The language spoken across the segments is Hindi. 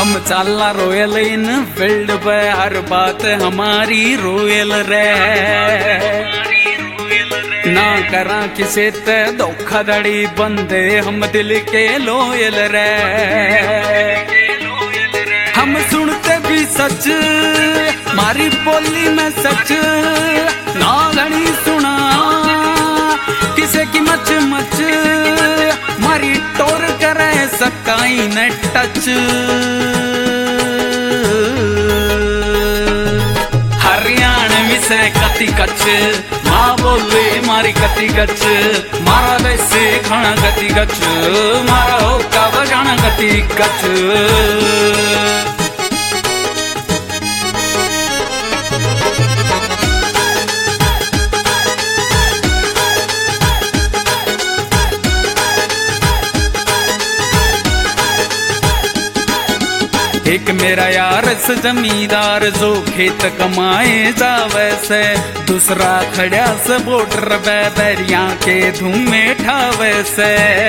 हम चाला रोयल इन फील्ड पे हर बात हमारी रोयल रे। ना करा किसे ते धोखाधड़ी बंदे हम दिल के लोयल रे। हम सुनते भी सच मारी बोली में सच ना घड़ी सुना किसे की मच मच मारी टोर करे सकाई न टच। हरियाणवी से कति कच माँ बोले मारी कति कच मारा वैसे खाना कति कच मारा हो का बजाना कति कच। एक मेरा यार जमींदार जो खेत कमाए जावे से, दूसरा खड़ा से बॉर्डर बैरिया के धूमे ठावे से।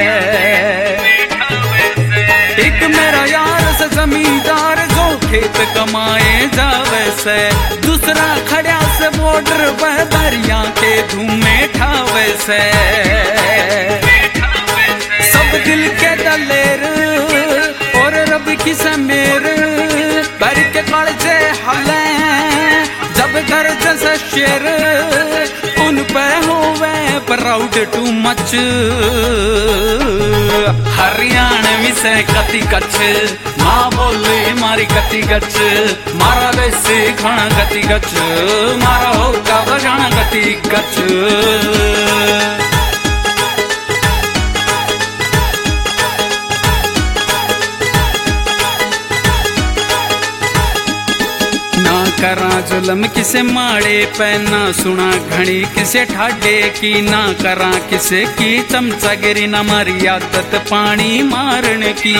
एक मेरा यार जमींदार जो खेत कमाए जावे से, दूसरा खड़ा से बॉर्डर बैरिया के धूमे ठावे से। सब दिल के दलेर और रब की समेर बर के कालजे हले जब घर जैसा शेर उन पे होवे प्राउड टू मच। हरियाणवी से कति कच माँ बोले मारी कति कच मारा वैसे खाना कति कच मारा हो का बजाना कति कच। करा जुलम किसे माड़े पे ना सुना घड़ी किसे ठाडे की, ना करा किसे की चमचागिरी ना मारी आदत पानी मारने की।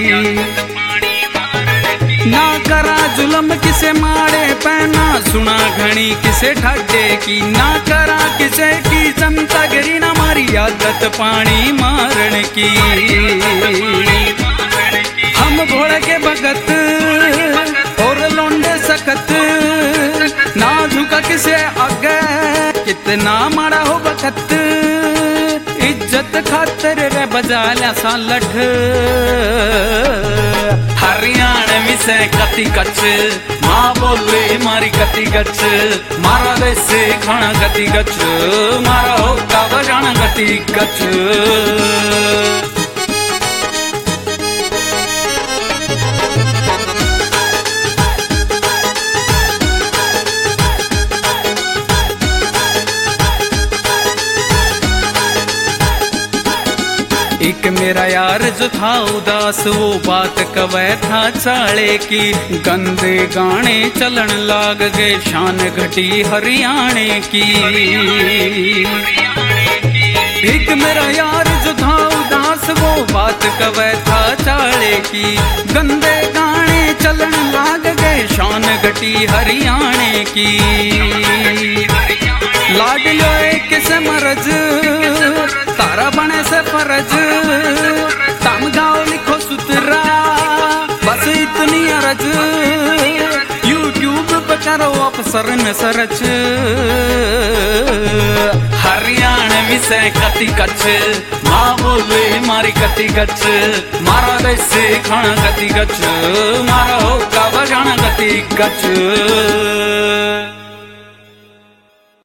ना करा जुलम किसे माड़े पे ना सुना घड़ी किसे ठाडे की, ना करा किसे की चमचागिरी ना मारी आदत पानी मारने की। हम भोड़ के भगत और लोंडे सकत ना झुका किसे आगे कितना माड़ा हो बखत। इज्जत खातर रे बजाला सा लठ। हरियाणवी से कति कच माँ बोले मारी कति कच मारा वैसे खाना कति कच मारा हो का बजाना कति कच। एक मेरा यार जो था उदास वो बात कवे था चाले की, गंदे गाने चलन लाग गए शान घटी हरियाणे की। एक मेरा यार जो था उदास वो बात कवे था चाले की, गंदे गाने चलन लाग गए शान घटी हरियाणे की। लाडलो किस मरज तारा बने से फरज तम गाओ लिखो सुतरा बस इतनी अरज। यूट्यूब पे करो अफसर न सरच। हरियाणवी से कति कच माँ बोले मारी कति कच मारा वैसे खाना कति कच मारा हो का बजाना कति कच।